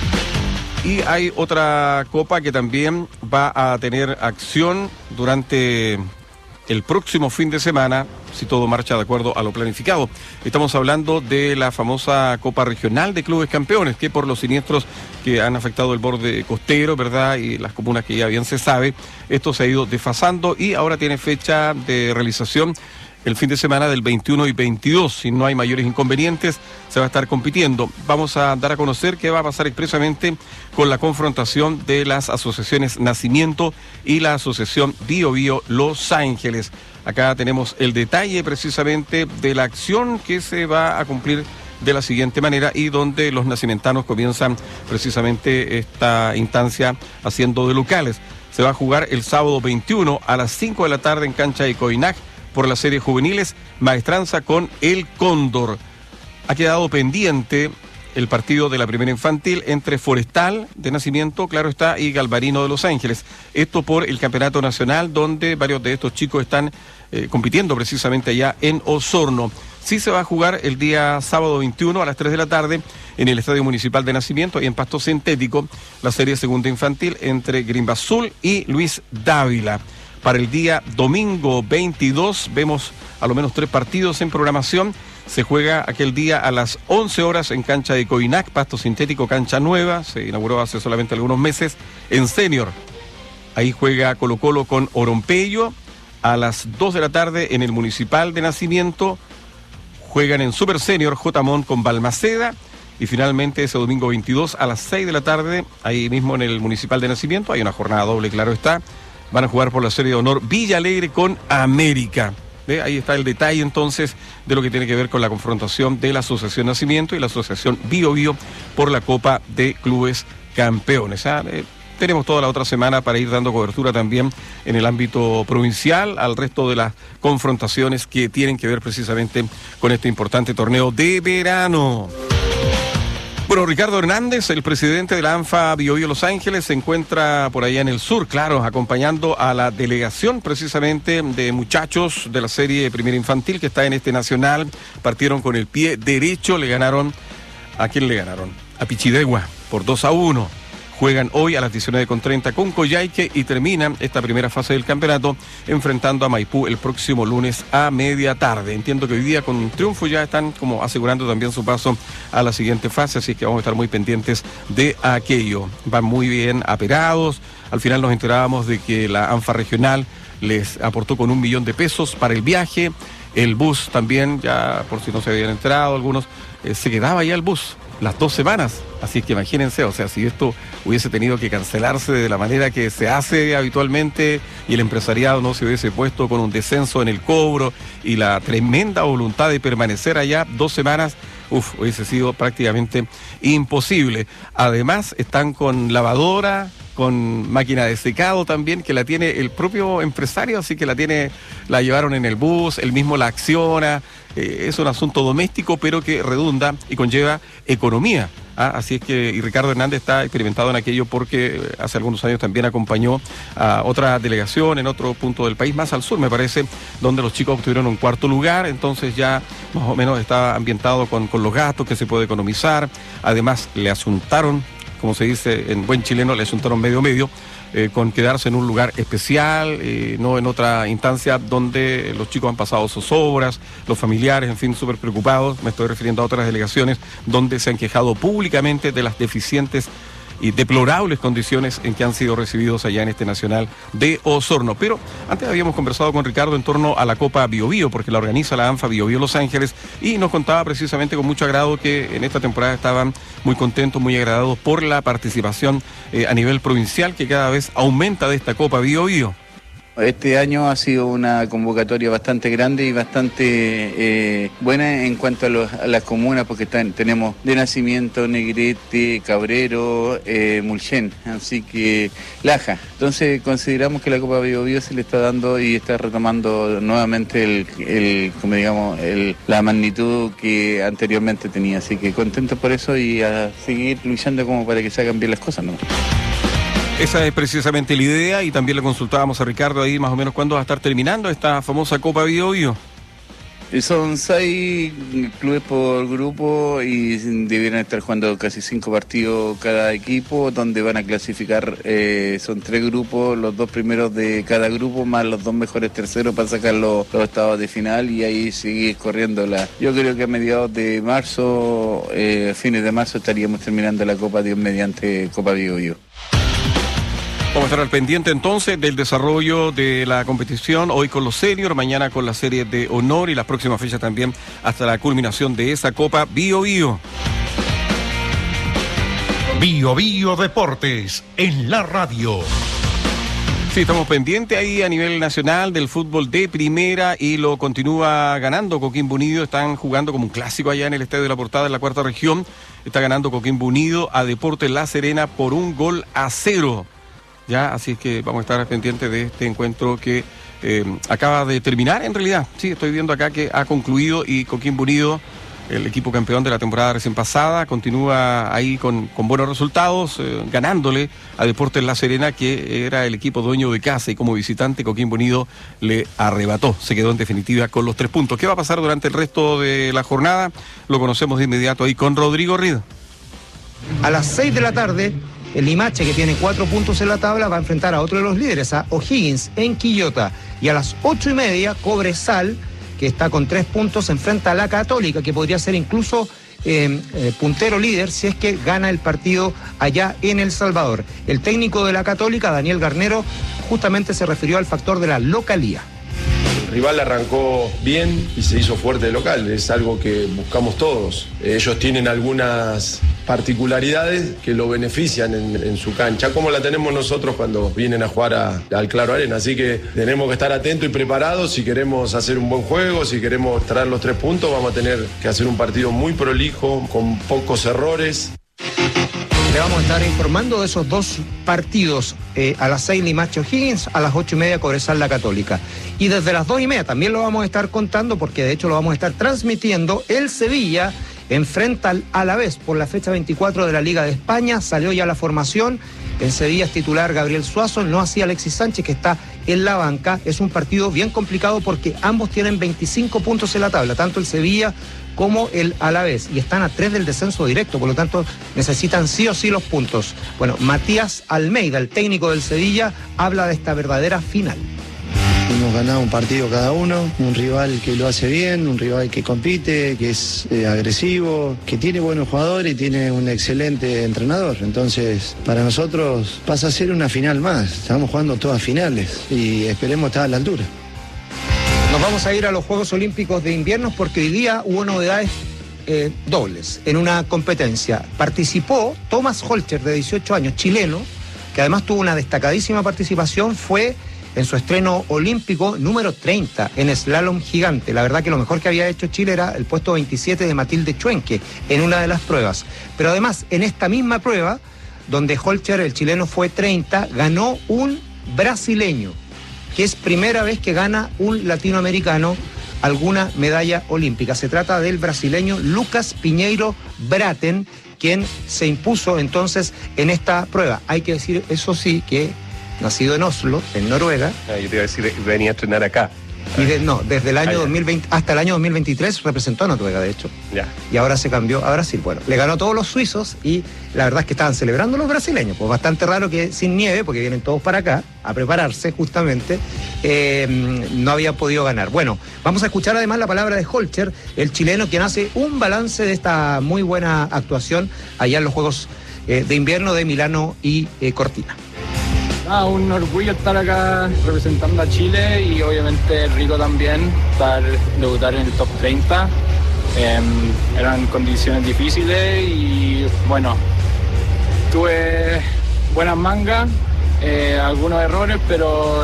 Y hay otra copa que también va a tener acción durante el próximo fin de semana, si todo marcha de acuerdo a lo planificado. Estamos hablando de la famosa Copa Regional de Clubes Campeones, que por los siniestros que han afectado el borde costero, ¿verdad?, y las comunas que ya bien se sabe, esto se ha ido desfasando y ahora tiene fecha de realización el fin de semana del veintiuno y veintidós. Si no hay mayores inconvenientes, se va a estar compitiendo. Vamos a dar a conocer qué va a pasar expresamente con la confrontación de las asociaciones Nacimiento y la asociación Biobío Los Ángeles. Acá tenemos el detalle precisamente de la acción que se va a cumplir de la siguiente manera, y donde los nacimentanos comienzan precisamente esta instancia haciendo de locales. Se va a jugar el sábado veintiuno a las cinco de la tarde en cancha de Coinac por la serie juveniles, Maestranza con El Cóndor. Ha quedado pendiente el partido de la primera infantil entre Forestal de Nacimiento, claro está, y Galvarino de Los Ángeles. Esto por el campeonato nacional, donde varios de estos chicos están eh, compitiendo precisamente allá en Osorno. Sí se va a jugar el día sábado veintiuno a las tres de la tarde en el Estadio Municipal de Nacimiento y en Pasto Sintético, la serie segunda infantil entre Grimba Azul y Luis Dávila. Para el día domingo veintidós vemos a lo menos tres partidos en programación. Se juega aquel día a las once horas en cancha de Coinac, Pasto Sintético, cancha nueva, se inauguró hace solamente algunos meses. En senior, Ahí juega Colo Colo con Oropello. A las dos de la tarde en el Municipal de Nacimiento juegan en Super Senior J. Montt con Balmaceda. Y finalmente ese domingo veintidós a las seis de la tarde, ahí mismo en el Municipal de Nacimiento, hay una jornada doble, claro está. Van a jugar por la serie de honor Villa Alegre con América. ¿Ve? Ahí está el detalle entonces de lo que tiene que ver con la confrontación de la Asociación Nacimiento y la Asociación Bio Bio por la Copa de Clubes Campeones. ¿Ah? Eh, Tenemos toda la otra semana para ir dando cobertura también en el ámbito provincial al resto de las confrontaciones que tienen que ver precisamente con este importante torneo de verano. Bueno, Ricardo Hernández, el presidente de la ANFA Bio Bio Los Ángeles, se encuentra por allá en el sur, claro, acompañando a la delegación precisamente de muchachos de la serie Primera Infantil que está en este nacional. Partieron con el pie derecho, le ganaron, ¿a quién le ganaron? A Pichidegua por dos a uno. Juegan hoy a las diecinueve con treinta con Coyhaique y terminan esta primera fase del campeonato enfrentando a Maipú el próximo lunes a media tarde. Entiendo que hoy día con un triunfo ya están como asegurando también su paso a la siguiente fase, así que vamos a estar muy pendientes de aquello. Van muy bien aperados. Al final nos enterábamos de que la ANFA regional les aportó con un millón de pesos para el viaje. El bus también, ya por si no se habían enterado algunos, eh, se quedaba ya el bus las dos semanas, así que imagínense, o sea, si esto hubiese tenido que cancelarse de la manera que se hace habitualmente y el empresariado no se hubiese puesto con un descenso en el cobro y la tremenda voluntad de permanecer allá dos semanas, uff, hubiese sido prácticamente imposible. Además, están con lavadora, con máquina de secado también, que la tiene el propio empresario, así que la tiene, la llevaron en el bus, él mismo la acciona. Eh, es un asunto doméstico, pero que redunda y conlleva economía. ¿ah? Así es que, y Ricardo Hernández está experimentado en aquello porque hace algunos años también acompañó a otra delegación en otro punto del país, más al sur, me parece, donde los chicos obtuvieron un cuarto lugar, entonces ya más o menos está ambientado con, con los gastos que se puede economizar. Además, le asuntaron, como se dice en buen chileno, le asuntaron medio medio, Eh, con quedarse en un lugar especial, eh, no en otra instancia donde los chicos han pasado sus obras, los familiares, en fin, súper preocupados. Me estoy refiriendo a otras delegaciones donde se han quejado públicamente de las deficientes y deplorables condiciones en que han sido recibidos allá en este Nacional de Osorno. Pero antes habíamos conversado con Ricardo en torno a la Copa Bio Bio, porque la organiza la ANFA Bio Bio Los Ángeles, y nos contaba precisamente con mucho agrado que en esta temporada estaban muy contentos, muy agradados por la participación eh, a nivel provincial, que cada vez aumenta de esta Copa Bio Bio. Este año ha sido una convocatoria bastante grande y bastante eh, buena en cuanto a, los, a las comunas, porque están, tenemos de Nacimiento, Negrete, Cabrero, eh, Mulchen, así que Laja. Entonces consideramos que la Copa Bio Bio se le está dando y está retomando nuevamente el, el como digamos, el, la magnitud que anteriormente tenía. Así que contento por eso y a seguir luchando como para que se hagan bien las cosas, ¿no? Esa es precisamente la idea, y también le consultábamos a Ricardo ahí más o menos cuándo va a estar terminando esta famosa Copa Bio Bio. Son seis clubes por grupo y debieran estar jugando casi cinco partidos cada equipo, donde van a clasificar, eh, son tres grupos, los dos primeros de cada grupo, más los dos mejores terceros para sacar los, los estados de final, y ahí sigue corriendo la... Yo creo que a mediados de marzo, eh, fines de marzo, estaríamos terminando la Copa Dios mediante Copa Bio Bio. Vamos a estar al pendiente entonces del desarrollo de la competición, hoy con los seniors, mañana con la serie de honor y las próximas fechas también hasta la culminación de esa Copa Bio Bio. Bio Bio Deportes en la radio. Sí, estamos pendientes ahí a nivel nacional del fútbol de primera y lo continúa ganando Coquimbo Unido. Están jugando como un clásico allá en el Estadio de la Portada en la cuarta región. Está ganando Coquimbo Unido a Deportes La Serena por un gol a cero. Ya, así es que vamos a estar pendientes de este encuentro que eh, acaba de terminar en realidad. Sí, estoy viendo acá que ha concluido y Coquimbo Unido, el equipo campeón de la temporada recién pasada, continúa ahí con, con buenos resultados, eh, ganándole a Deportes La Serena, que era el equipo dueño de casa, y como visitante Coquimbo Unido le arrebató. Se quedó en definitiva con los tres puntos. ¿Qué va a pasar durante el resto de la jornada? Lo conocemos de inmediato ahí con Rodrigo Rido. A las seis de la tarde... el Limache, que tiene cuatro puntos en la tabla, va a enfrentar a otro de los líderes, a O'Higgins, en Quillota. Y a las ocho y media, Cobresal, que está con tres puntos, enfrenta a la Católica, que podría ser incluso eh, eh, puntero líder si es que gana el partido allá en El Salvador. El técnico de la Católica, Daniel Garnero, justamente se refirió al factor de la localía. El rival arrancó bien y se hizo fuerte de local, es algo que buscamos todos. Ellos tienen algunas particularidades que lo benefician en, en su cancha, como la tenemos nosotros cuando vienen a jugar a, al Claro Arena. Así que tenemos que estar atentos y preparados si queremos hacer un buen juego, si queremos traer los tres puntos, vamos a tener que hacer un partido muy prolijo, con pocos errores. Le vamos a estar informando de esos dos partidos eh, a las seis Limache O'Higgins, a las ocho y media Cobresal La Católica. Y desde las dos y media también lo vamos a estar contando, porque de hecho lo vamos a estar transmitiendo. El Sevilla enfrenta al Alavés por la fecha veinticuatro de la Liga de España. Salió ya la formación. En Sevilla es titular Gabriel Suazo, no así Alexis Sánchez, que está en la banca. Es un partido bien complicado porque ambos tienen veinticinco puntos en la tabla, tanto el Sevilla como el Alavés, y están a tres del descenso directo, por lo tanto necesitan sí o sí los puntos. Bueno, Matías Almeida, el técnico del Sevilla, habla de esta verdadera final. Hemos ganado un partido cada uno, un rival que lo hace bien, un rival que compite, que es eh, agresivo, que tiene buenos jugadores y tiene un excelente entrenador. Entonces, para nosotros pasa a ser una final más. Estamos jugando todas finales y esperemos estar a la altura. Nos vamos a ir a los Juegos Olímpicos de Invierno porque hoy día hubo novedades eh, dobles en una competencia. Participó Thomas Holcher, de dieciocho años, chileno, que además tuvo una destacadísima participación, fue en su estreno olímpico número treinta en slalom gigante. La verdad que lo mejor que había hecho Chile era el puesto veintisiete de Matilde Chuenque en una de las pruebas. Pero además, en esta misma prueba, donde Holcher, el chileno, fue treinta, ganó un brasileño, que es primera vez que gana un latinoamericano alguna medalla olímpica. Se trata del brasileño Lucas Piñeiro Braten, quien se impuso entonces en esta prueba. Hay que decir, eso sí, que nacido en Oslo, en Noruega. Ah, yo te iba a decir, venía a entrenar acá. Y de, no, desde el año dos mil veinte hasta el año dos mil veintitrés representó a Noruega, de hecho. Ya. Y ahora se cambió a Brasil. Bueno, le ganó a todos los suizos y la verdad es que estaban celebrando los brasileños. Pues bastante raro que sin nieve, porque vienen todos para acá a prepararse justamente, eh, no había podido ganar. Bueno, vamos a escuchar además la palabra de Holcher, el chileno, quien hace un balance de esta muy buena actuación allá en los Juegos eh, de Invierno de Milano y eh, Cortina. Ah, un orgullo estar acá representando a Chile y obviamente rico también estar, debutar en el top treinta. Eh, eran condiciones difíciles y bueno, tuve buenas mangas, eh, algunos errores, pero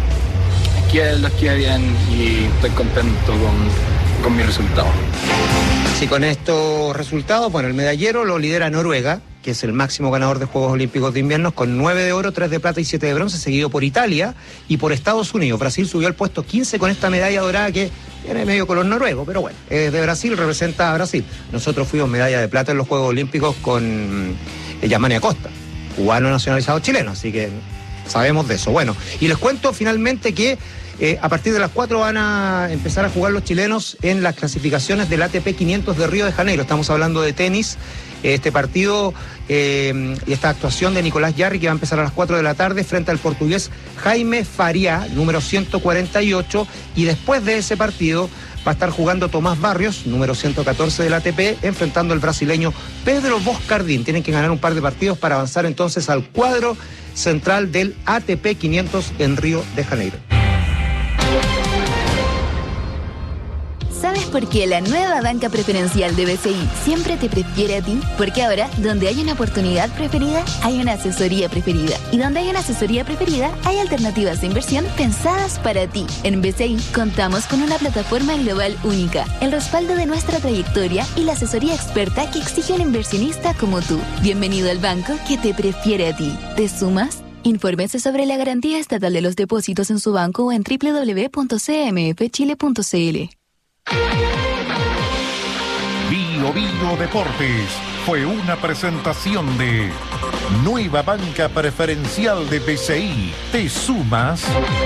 los quedé bien y estoy contento con, con mi resultado. Sí, con estos resultados, bueno, el medallero lo lidera Noruega, que es el máximo ganador de Juegos Olímpicos de Invierno, con nueve de oro, tres de plata y siete de bronce, seguido por Italia y por Estados Unidos. Brasil subió al puesto quince con esta medalla dorada que tiene medio color noruego, pero bueno, es de Brasil, representa a Brasil. Nosotros fuimos medalla de plata en los Juegos Olímpicos con eh, Yamani Acosta, cubano nacionalizado chileno, así que sabemos de eso. Bueno, y les cuento finalmente que Eh, a partir de las cuatro van a empezar a jugar los chilenos en las clasificaciones del A T P quinientos de Río de Janeiro. Estamos hablando de tenis. Este partido eh, y esta actuación de Nicolás Jarry, que va a empezar a las cuatro de la tarde frente al portugués Jaime Faria, número ciento cuarenta y ocho. Y después de ese partido va a estar jugando Tomás Barrios, número ciento catorce del A T P, enfrentando al brasileño Pedro Boscardín. Tienen que ganar un par de partidos para avanzar entonces al cuadro central del A T P quinientos en Río de Janeiro. ¿Sabes por qué la nueva banca preferencial de B C I siempre te prefiere a ti? Porque ahora, donde hay una oportunidad preferida, hay una asesoría preferida. Y donde hay una asesoría preferida, hay alternativas de inversión pensadas para ti. En B C I contamos con una plataforma global única, el respaldo de nuestra trayectoria y la asesoría experta que exige un inversionista como tú. Bienvenido al banco que te prefiere a ti. ¿Te sumas? Infórmese sobre la garantía estatal de los depósitos en su banco o en doble u doble u doble u punto c m f chile punto c l. Bio Bio Deportes fue una presentación de Nueva Banca Preferencial de B C I. ¿Te sumas?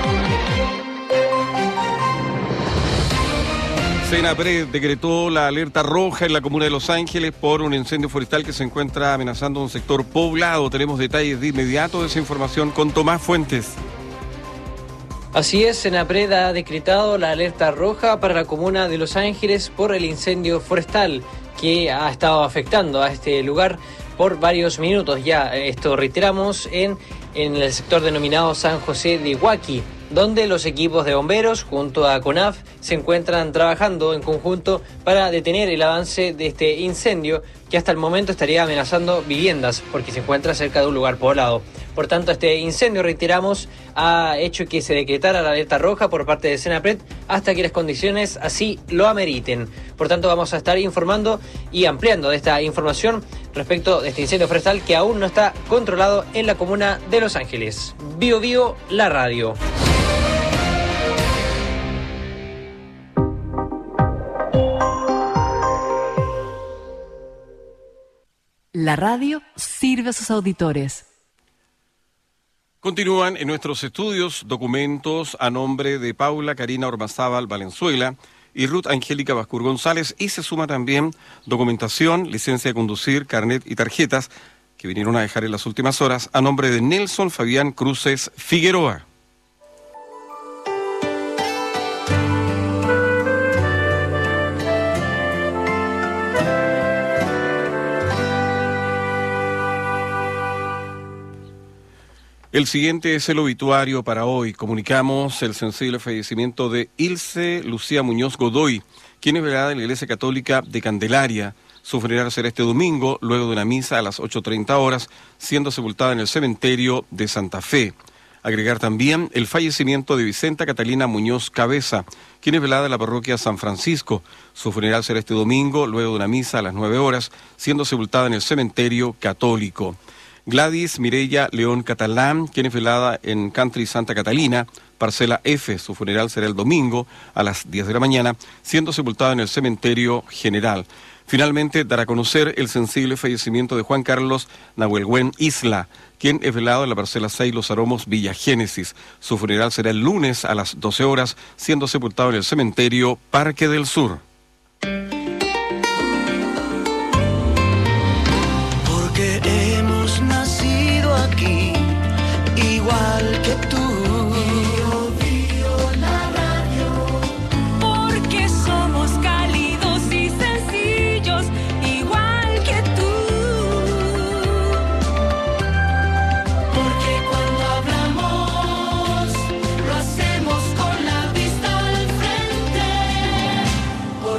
Senapred decretó la alerta roja en la comuna de Los Ángeles por un incendio forestal que se encuentra amenazando un sector poblado. Tenemos detalles de inmediato de esa información con Tomás Fuentes. Así es, Senapred ha decretado la alerta roja para la comuna de Los Ángeles por el incendio forestal que ha estado afectando a este lugar por varios minutos ya. Esto reiteramos en, en el sector denominado San José de Huaki, donde los equipos de bomberos junto a CONAF se encuentran trabajando en conjunto para detener el avance de este incendio que hasta el momento estaría amenazando viviendas porque se encuentra cerca de un lugar poblado. Por tanto, este incendio, reiteramos, ha hecho que se decretara la alerta roja por parte de Senapred hasta que las condiciones así lo ameriten. Por tanto, vamos a estar informando y ampliando de esta información respecto de este incendio forestal que aún no está controlado en la comuna de Los Ángeles. Bio Bio, la radio. La radio sirve a sus auditores. Continúan en nuestros estudios documentos a nombre de Paula Karina Ormazábal Valenzuela y Ruth Angélica Bascur González, y se suma también documentación, licencia de conducir, carnet y tarjetas que vinieron a dejar en las últimas horas a nombre de Nelson Fabián Cruces Figueroa. El siguiente es el obituario para hoy. Comunicamos el sensible fallecimiento de Ilse Lucía Muñoz Godoy, quien es velada en la Iglesia Católica de Candelaria. Su funeral será este domingo, luego de una misa a las ocho treinta horas, siendo sepultada en el cementerio de Santa Fe. Agregar también el fallecimiento de Vicenta Catalina Muñoz Cabeza, quien es velada en la parroquia San Francisco. Su funeral será este domingo, luego de una misa a las nueve horas, siendo sepultada en el cementerio católico. Gladys Mireya León Catalán, quien es velada en Country Santa Catalina, parcela F. Su funeral será el domingo a las diez de la mañana, siendo sepultada en el cementerio general. Finalmente, dará a conocer el sensible fallecimiento de Juan Carlos Nahuelgüen Isla, quien es velado en la parcela seis Los Aromos, Villa Génesis. Su funeral será el lunes a las doce horas, siendo sepultado en el cementerio Parque del Sur. Porque hemos nacido aquí, igual que tú. Bio, bio, la radio. Porque somos cálidos y sencillos, igual que tú. Porque cuando hablamos, lo hacemos con la vista al frente.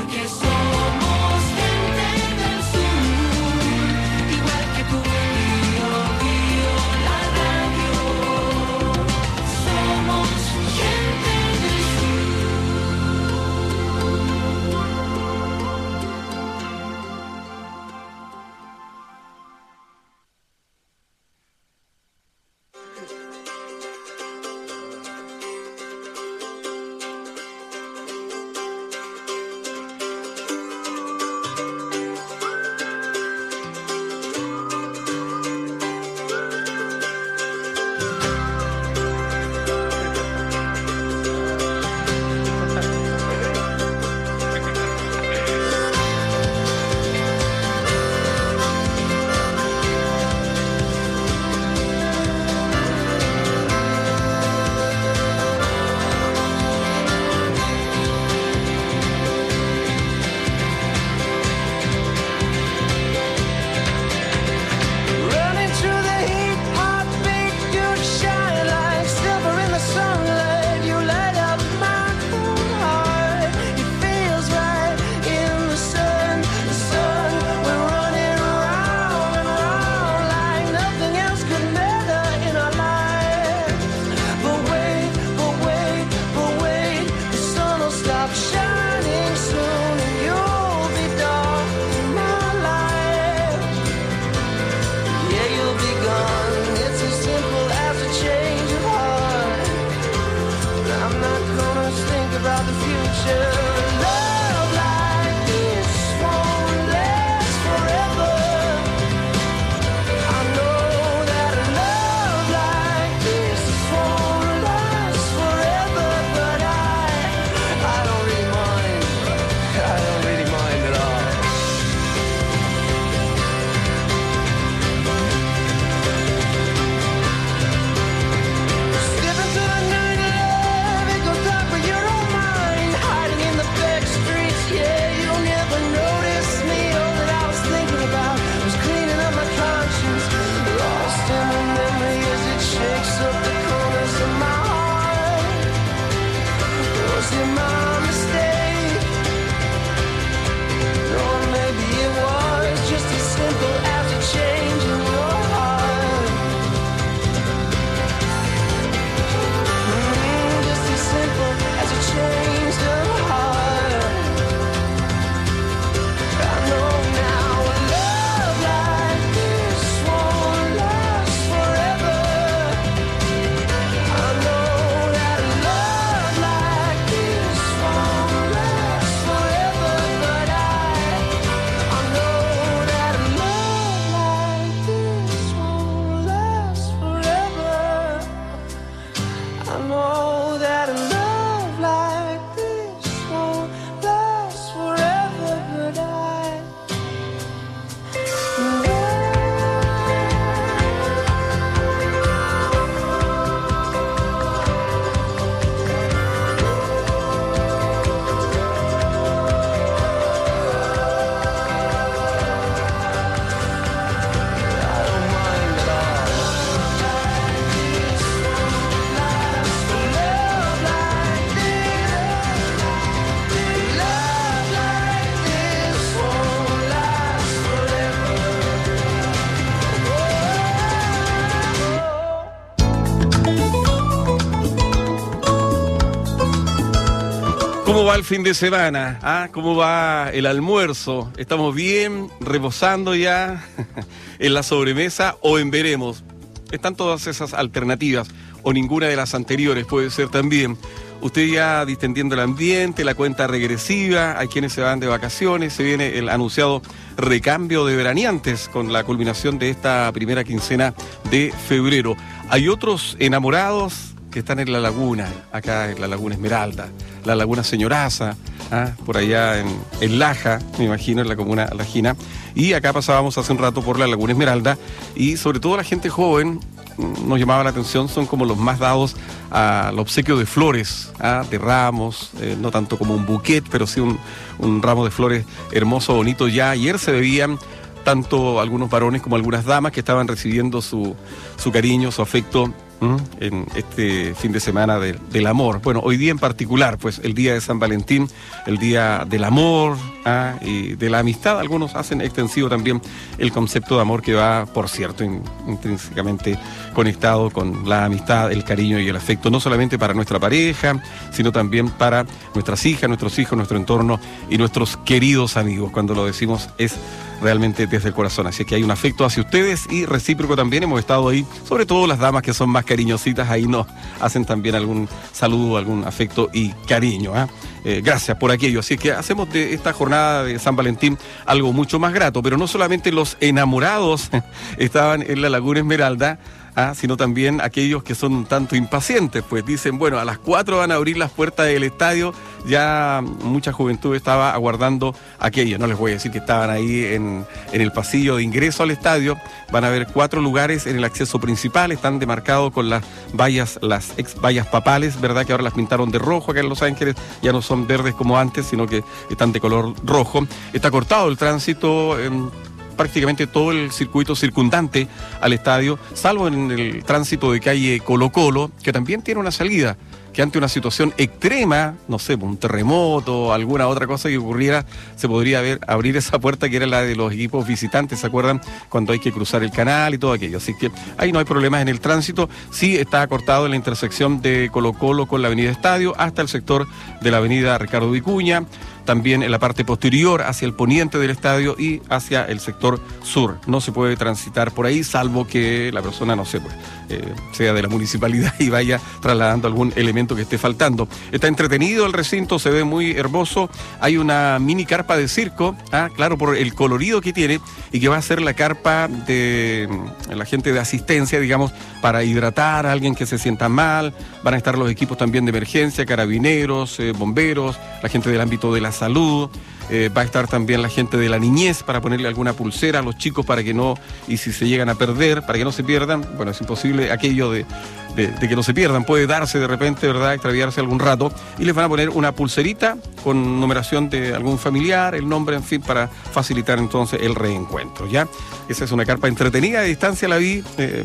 ¿Cómo va el fin de semana? ¿Ah? ¿Cómo va el almuerzo? ¿Estamos bien? ¿Reposando ya en la sobremesa o en veremos? Están todas esas alternativas o ninguna de las anteriores puede ser también. Usted ya distendiendo el ambiente, la cuenta regresiva, hay quienes se van de vacaciones, se viene el anunciado recambio de veraneantes con la culminación de esta primera quincena de febrero. Hay otros enamorados que están en la laguna, acá en la Laguna Esmeralda, la Laguna Señoraza, ¿ah? por allá en, en Laja, me imagino, en la comuna Lajina. Y acá pasábamos hace un rato por la Laguna Esmeralda y sobre todo la gente joven nos llamaba la atención, son como los más dados al obsequio de flores, ¿ah? de ramos, eh, no tanto como un bouquet, pero sí un, un ramo de flores hermoso, bonito. Ya ayer se veían tanto algunos varones como algunas damas que estaban recibiendo su, su cariño, su afecto en este fin de semana de, del amor. Bueno, hoy día en particular, pues el día de San Valentín, el día del amor ¿ah? y de la amistad. Algunos hacen extensivo también el concepto de amor que va, por cierto, in, intrínsecamente conectado con la amistad, el cariño y el afecto, no solamente para nuestra pareja, sino también para nuestras hijas, nuestros hijos, nuestro entorno y nuestros queridos amigos. Cuando lo decimos es realmente desde el corazón, así que hay un afecto hacia ustedes y recíproco también. Hemos estado ahí, sobre todo las damas que son más cariñositas, ahí nos hacen también algún saludo, algún afecto y cariño. ¿eh? Eh, gracias por aquello, así que hacemos de esta jornada de San Valentín algo mucho más grato, pero no solamente los enamorados estaban en la Laguna Esmeralda, Ah, sino también aquellos que son un tanto impacientes, pues dicen, bueno, a las cuatro van a abrir las puertas del estadio, ya mucha juventud estaba aguardando aquello. No les voy a decir que estaban ahí en, en el pasillo de ingreso al estadio. Van a haber cuatro lugares en el acceso principal, están demarcados con las vallas, las ex vallas papales, ¿verdad? Que ahora las pintaron de rojo acá en Los Ángeles, ya no son verdes como antes, sino que están de color rojo. Está cortado el tránsito en prácticamente todo el circuito circundante al estadio, salvo en el tránsito de calle Colo Colo, que también tiene una salida, que ante una situación extrema, no sé, un terremoto, alguna otra cosa que ocurriera, se podría ver, abrir esa puerta que era la de los equipos visitantes, ¿se acuerdan? Cuando hay que cruzar el canal y todo aquello. Así que ahí no hay problemas en el tránsito. Sí está cortado en la intersección de Colo Colo con la avenida Estadio hasta el sector de la avenida Ricardo Vicuña, también en la parte posterior hacia el poniente del estadio y hacia el sector sur. No se puede transitar por ahí, salvo que la persona, no sé, pues, eh, sea de la municipalidad y vaya trasladando algún elemento que esté faltando. Está entretenido el recinto, se ve muy hermoso. Hay una mini carpa de circo, ah, claro, por el colorido que tiene, y que va a ser la carpa de la gente de asistencia, digamos, para hidratar a alguien que se sienta mal. Van a estar los equipos también de emergencia, carabineros, eh, bomberos, la gente del ámbito de la salud. Eh, va a estar también la gente de la niñez para ponerle alguna pulsera a los chicos para que no, y si se llegan a perder, para que no se pierdan. Bueno, es imposible aquello de, de, de que no se pierdan, puede darse de repente, ¿verdad?, extraviarse algún rato, y les van a poner una pulserita con numeración de algún familiar, el nombre, en fin, para facilitar entonces el reencuentro, ¿ya? Esa es una carpa entretenida, de distancia la vi, eh,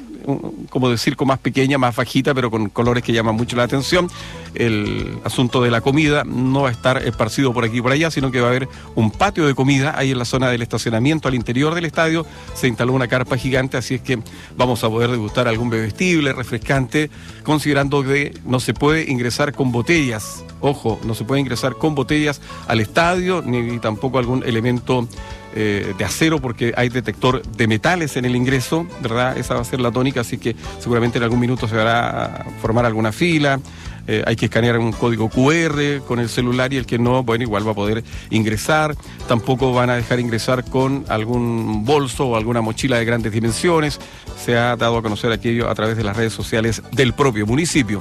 como de circo, más pequeña, más bajita, pero con colores que llaman mucho la atención. El asunto de la comida no va a estar esparcido por aquí y por allá, sino que va a haber un patio de comida ahí en la zona del estacionamiento al interior del estadio. Se instaló una carpa gigante, así es que vamos a poder degustar algún bebestible refrescante, considerando que no se puede ingresar con botellas. Ojo, no se puede ingresar con botellas al estadio, ni tampoco algún elemento eh, de acero, porque hay detector de metales en el ingreso, ¿verdad? Esa va a ser la tónica, así que seguramente en algún minuto se va a formar alguna fila. Eh, hay que escanear un código cu erre con el celular, y el que no, bueno, igual va a poder ingresar. Tampoco van a dejar ingresar con algún bolso o alguna mochila de grandes dimensiones. Se ha dado a conocer aquello a través de las redes sociales del propio municipio.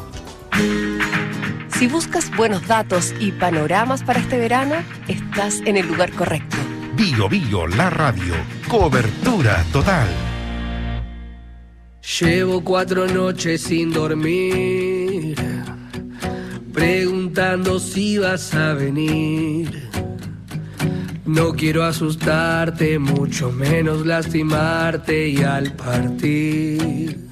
Si buscas buenos datos y panoramas para este verano, estás en el lugar correcto. Bio Bio, la radio. Cobertura total. Llevo cuatro noches sin dormir, preguntando si vas a venir. No quiero asustarte, mucho menos lastimarte, y al partir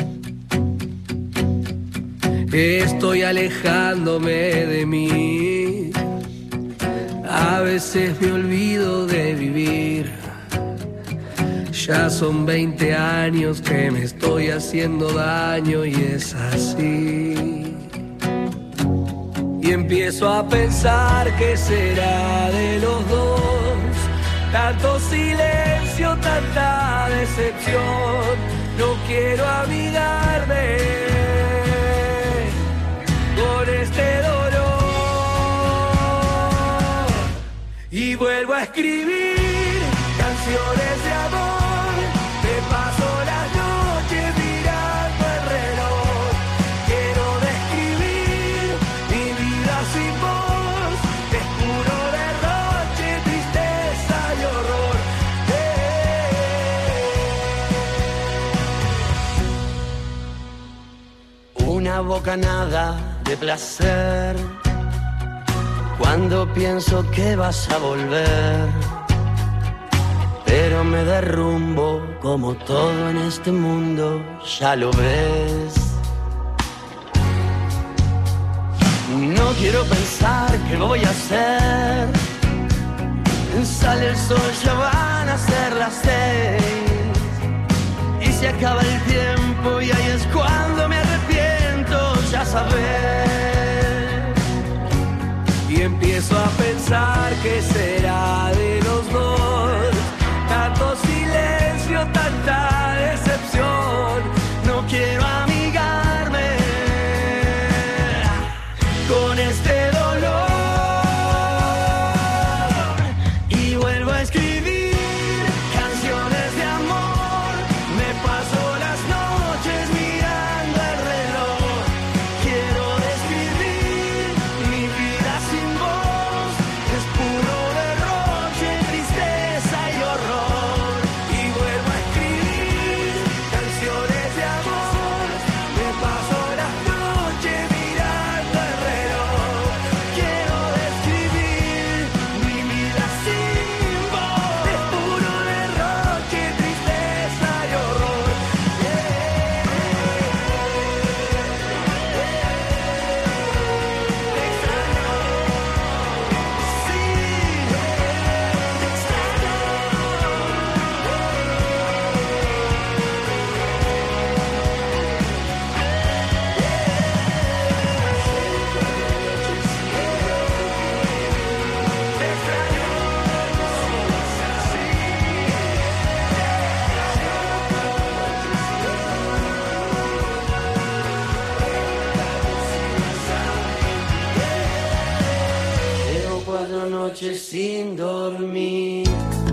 estoy alejándome de mí. A veces me olvido de vivir. Ya son veinte años que me estoy haciendo daño, y es así. Y empiezo a pensar qué será de los dos. Tanto silencio, tanta decepción. No quiero amigarme con este dolor. Y vuelvo a escribir canciones de amor. Me paso las noches mirando el reloj. Quiero describir mi vida sin vos. Es puro derroche, tristeza y horror. Eh. Una bocanada de placer cuando pienso que vas a volver, pero me derrumbo como todo en este mundo, ya lo ves. No quiero pensar qué voy a hacer. Sale el sol, ya van a ser las seis y se acaba el tiempo y ahí es cuando me arrepiento, ya sabes. Y empiezo a pensar qué será de los dos. Tanto silencio, tanta decepción. No quiero amigarme con este dolor. Y vuelvo a escribir canciones de amor. Me paso las noches mirando el reloj. Quiero describir mi vida sin vos. Es puro derroche, tristeza y horror. Y vuelvo a escribir canciones de amor. Me paso las noches mirando el reloj. Quiero describir mi vida sin vos. Es puro derroche, tristeza y horror. Llevo cuatro noches sin dormir.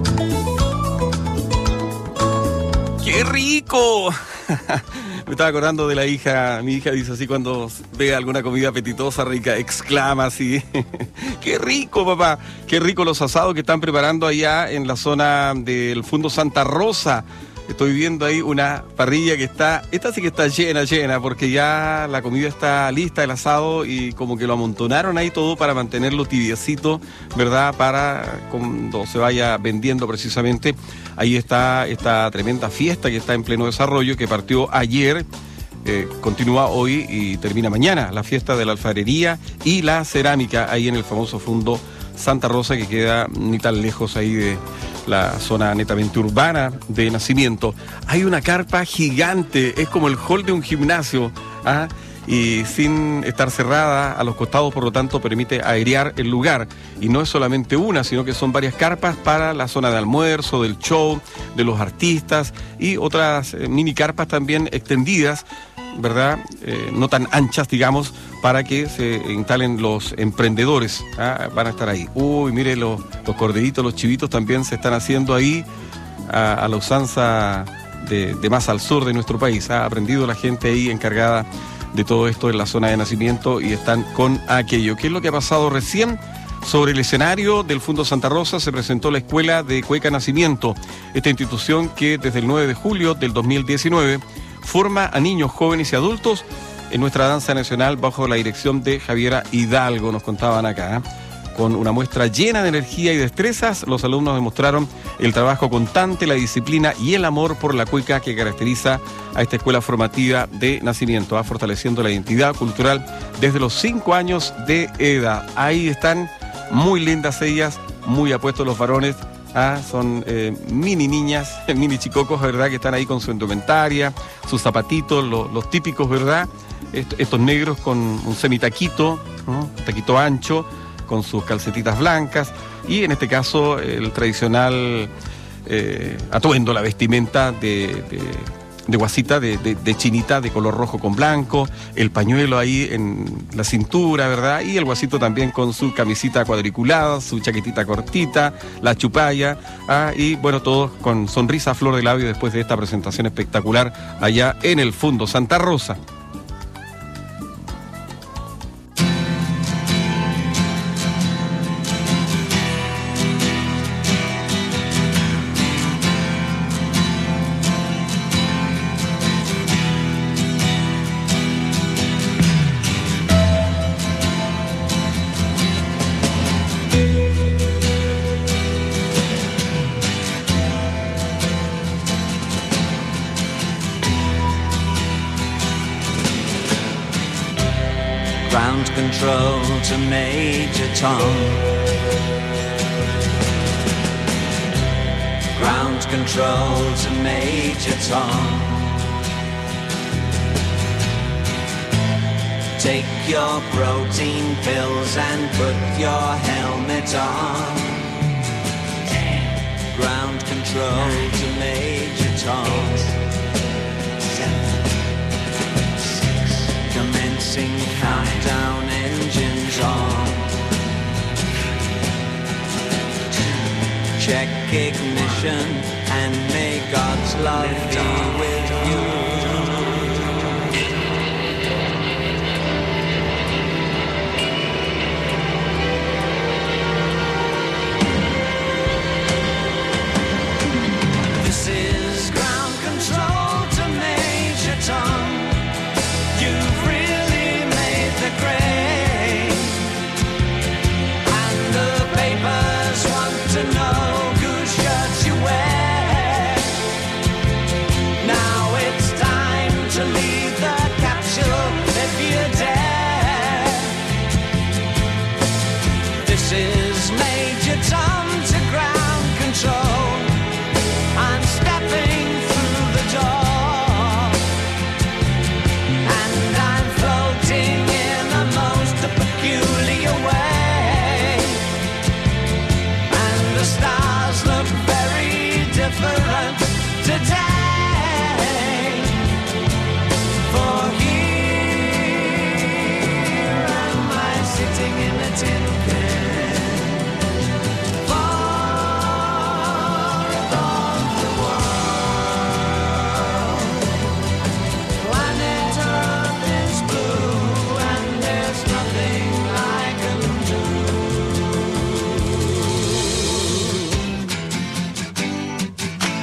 ¡Qué rico! Me estaba acordando de la hija, mi hija dice así cuando ve alguna comida apetitosa, rica, exclama así. ¡Qué rico, papá! ¡Qué rico los asados que están preparando allá en la zona del Fundo Santa Rosa! Estoy viendo ahí una parrilla que está, esta sí que está llena, llena, porque ya la comida está lista, el asado, y como que lo amontonaron ahí todo para mantenerlo tibiecito, ¿verdad? Para cuando se vaya vendiendo precisamente. Ahí está esta tremenda fiesta que está en pleno desarrollo, que partió ayer, eh, continúa hoy y termina mañana. La fiesta de la alfarería y la cerámica ahí en el famoso Fundo Santa Rosa, que queda ni tan lejos ahí de la zona netamente urbana de Nacimiento. Hay una carpa gigante, es como el hall de un gimnasio, ¿ah? Y sin estar cerrada a los costados, por lo tanto permite airear el lugar. Y no es solamente una, sino que son varias carpas para la zona de almuerzo, del show, de los artistas, y otras eh, mini carpas también extendidas, ¿verdad? Eh, no tan anchas, digamos, para que se instalen los emprendedores. ¿Ah? Van a estar ahí. Uy, mire, los, los corderitos, los chivitos también se están haciendo ahí a, a la usanza de, de más al sur de nuestro país. Ha aprendido la gente ahí encargada de todo esto en la zona de Nacimiento y están con aquello. ¿Qué es lo que ha pasado recién? Sobre el escenario del Fundo Santa Rosa se presentó la Escuela de Cueca Nacimiento, esta institución que desde el nueve de julio del dos mil diecinueve forma a niños, jóvenes y adultos en nuestra danza nacional bajo la dirección de Javiera Hidalgo, nos contaban acá. ¿eh? Con una muestra llena de energía y destrezas, los alumnos demostraron el trabajo constante, la disciplina y el amor por la cueca que caracteriza a esta escuela formativa de Nacimiento, ¿eh? fortaleciendo la identidad cultural desde los cinco años de edad. Ahí están, muy lindas ellas, muy apuestos los varones, Ah, son eh, mini niñas, mini chicocos, ¿verdad? Que están ahí con su indumentaria, sus zapatitos, lo, los típicos, ¿verdad? Est estos negros con un semitaquito, ¿no? Taquito ancho, con sus calcetitas blancas y en este caso el tradicional eh, atuendo, la vestimenta de... de de guasita, de, de, de chinita de color rojo con blanco, el pañuelo ahí en la cintura, ¿verdad? Y el guasito también con su camisita cuadriculada, su chaquetita cortita, la chupalla, ah, y bueno, todos con sonrisa a flor de labio después de esta presentación espectacular allá en el Fundo Santa Rosa. Ground control to Major Tom. Ground control to Major Tom. Take your protein pills and put your helmet on. Ground control to Major Tom. Commencing countdown, engines on. Check ignition and may God's love be with you. This is ground control to Major Tom. You've really made the grade, and the papers want to know whose shirts you wear. Now it's time to leave the capsule if you dare. This is Major Tom to ground control. I'm stepping through the door. In a most peculiar way, and the stars look very different today. For here am I sitting in a tin can, far above the world. Planet Earth is blue, and there's nothing I can do.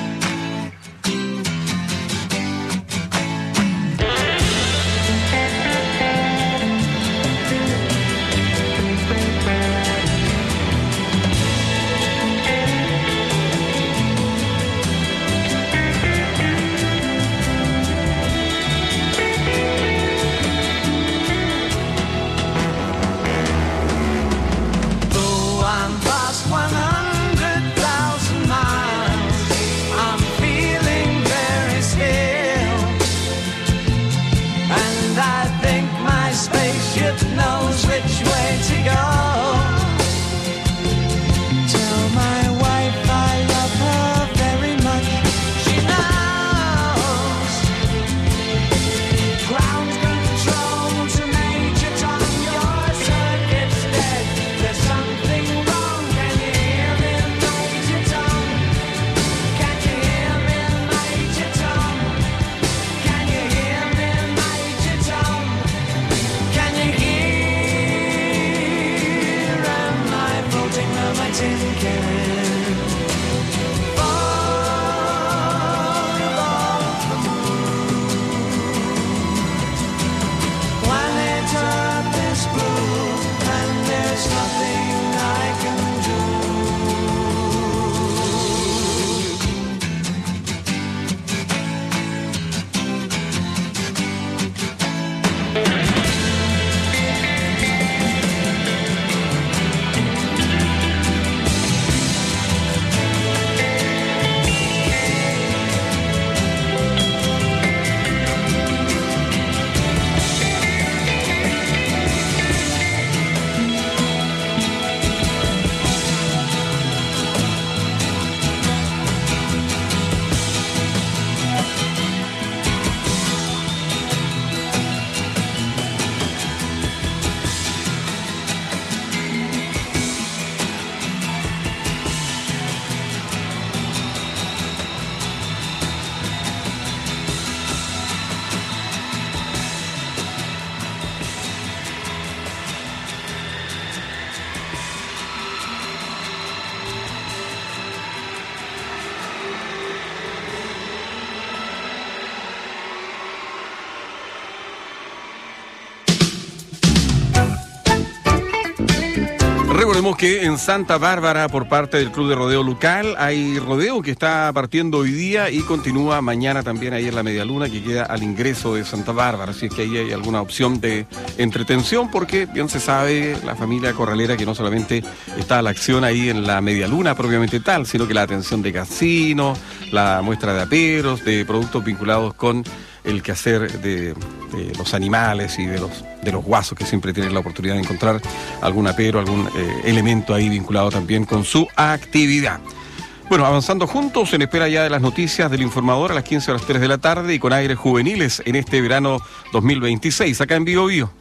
Sabemos que en Santa Bárbara, por parte del Club de Rodeo Local, hay rodeo que está partiendo hoy día y continúa mañana también ahí en la Medialuna, que queda al ingreso de Santa Bárbara. Así es que ahí hay alguna opción de entretención, porque bien se sabe la familia corralera que no solamente está la acción ahí en la Medialuna propiamente tal, sino que la atención de casinos, la muestra de aperos, de productos vinculados con el quehacer de, de los animales y de los de los guasos, que siempre tienen la oportunidad de encontrar algún apero, algún eh, elemento ahí vinculado también con su actividad. Bueno, avanzando juntos en espera ya de las noticias del informador a las quince horas tres de la tarde y con aires juveniles en este verano dos mil veintiséis, acá en Bio Bio.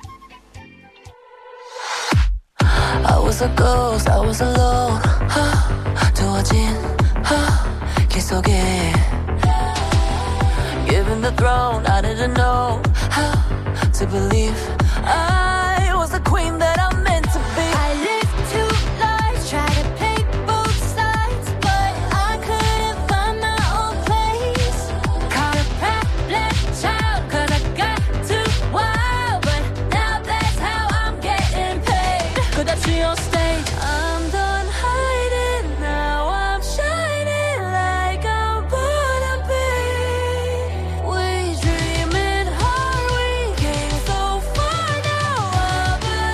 I was a ghost, I was alone. 두어진 길 속에 Given the throne, I didn't know how to believe I was the queen that I'm meant to be. I lived two lives, tried to pick both sides, but I couldn't find my own place. Caught a problem child, cause I got too wild, but now that's how I'm getting paid. Could I see on stage? I'm done hiding, now I'm shining like I'm born to be. We dreaming hard, we came so far, now I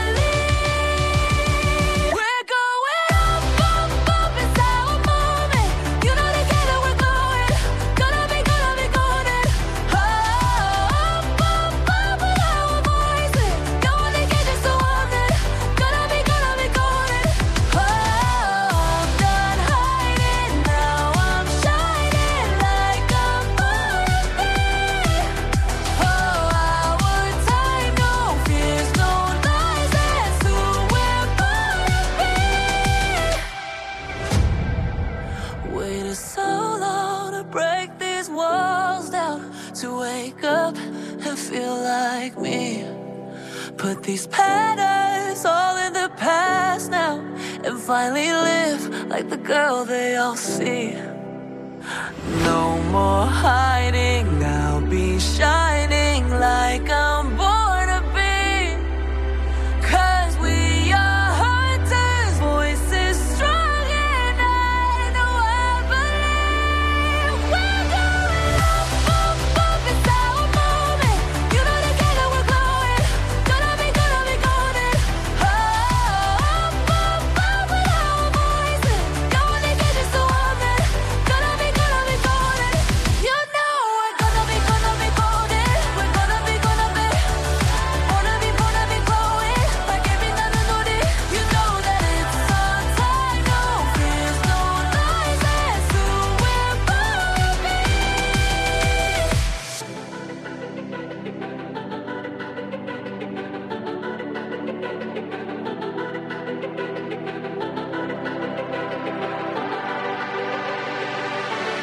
believe. We're going up, up, up, it's our moment. You know together we're going, gonna be, gonna be golden. Oh, up, up, up with our voices. Going together so often, gonna be, gonna be golden. Oh, I'm done hiding, now I'm shining like I'm born to be. Oh, our time, no fears, no lies, that's who we're born to be. Waited so long to break these walls down, to wake up and feel like me. Put these patterns all in the past now, and finally live like the girl they all see.